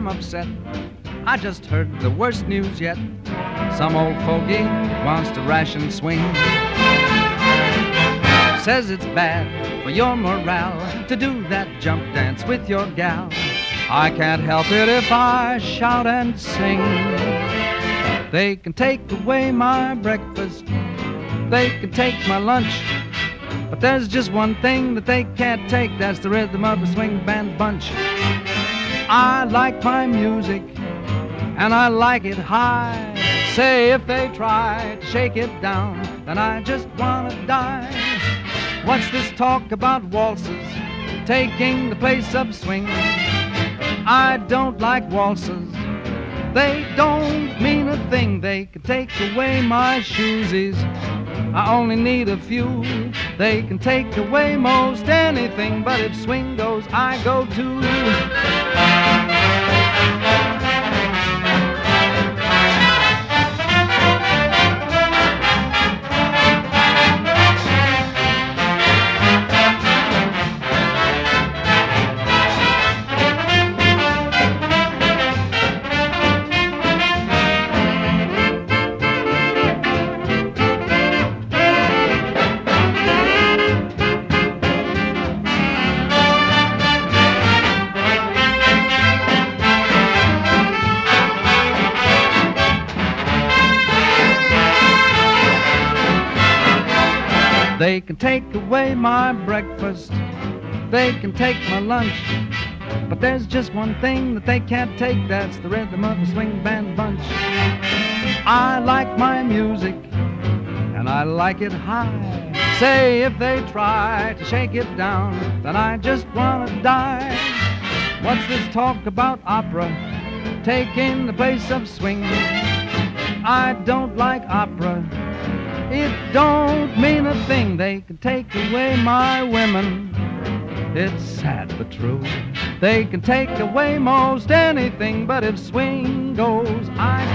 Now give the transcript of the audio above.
I'm upset. I just heard the worst news yet. Some old fogey wants to ration swing. Says it's bad for your morale to do that jump dance with your gal. I can't help it if I shout and sing. They can take away my breakfast, they can take my lunch, but there's just one thing that they can't take. That's the rhythm of the swing band bunch. I like my music, and I like it high. Say if they try to shake it down, then I just wanna die. What's this talk about waltzes taking the place of swing? I don't like waltzes, they don't mean a thing. They can take away my shoesies, I only need a few. They can take away most anything, but if swing goes, I go too. They can take away my breakfast, they can take my lunch, but there's just one thing that they can't take. That's the rhythm of the swing band bunch. I like my music, and I like it high. Say if they try to shake it down, then I just wanna die. What's this talk about opera taking the place of swing? I don't like opera, it don't mean a thing. They can take away my women, it's sad but true. They can take away most anything, but if swing goes, I